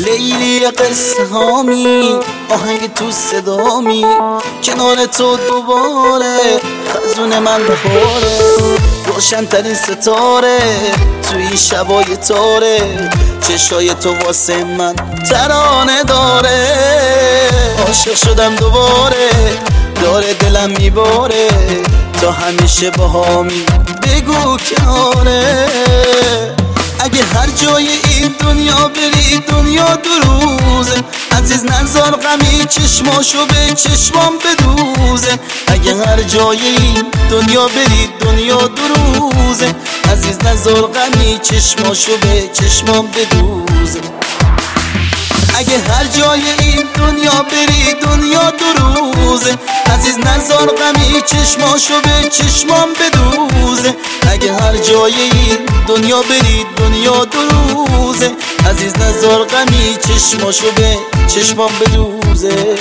لیلی قصه هامی آهنگ تو صدامی کنار تو دوباره خزون من بخوره روشن ترین ستاره توی این شبای تاره چشای تو واسه من ترانه داره عاشق شدم دوباره داره دلم میباره تا همیشه باهامی بگو کناره اگه هر جای این دنیا بری دنیا دو روزه عزیز نذار غمی چشماشو به چشمام بدوزه اگه هر جای این دنیا بری دنیا دو روزه عزیز نذار غمی چشماشو به چشمام بدوزه اگه هر جای این دنیا بری دنیا دو روزه عزیز نذار غمی چشماشو به چشمام بدوزه اگه هر جای این دنیا بری دنیا دو روزه عزیز نذار غمی چشماشو به چشمام بدوزه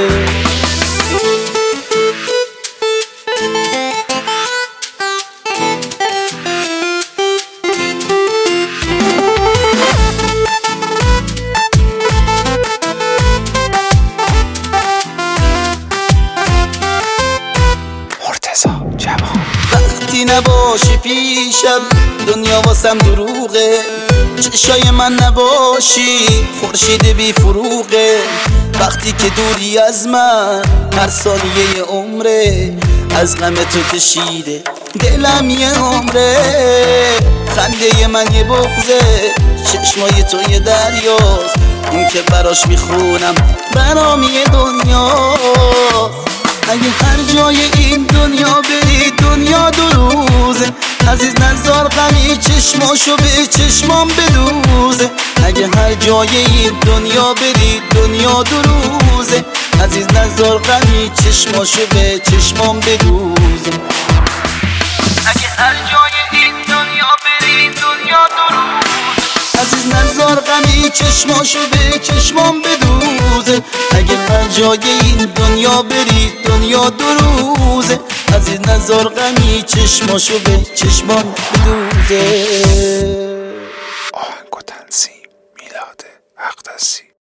وقتی نباشی پیشم دنیا واسم دروغه چشای من نباشی خورشید بی فروغه وقتی که دوری از من هر ثانیه عمره از غم تو کشیده دلم یه عمره خنده من یه بغضه چشمای تو یه دریاست اون که براش میخونم برام یه دنیاست اگه هر جای این دنیا بری دنیا دو روزه عزیز نذار غمی چشماشو به چشمام بدوزه اگه هر جای این دنیا بری دنیا دو روزه عزیز نذار غمی چشماشو به چشمام بدوزه اگه هر جای این دنیا بری دنیا دو روزه عزیز نذار غمی چشماشو به چشمام بدوزه اگه هر جای این دنیا بری دنیا دو روزه عزیز نذار غمی چشماشو به چشمام بدوزه. آهنگ و تنظیم میلاد اقدسی.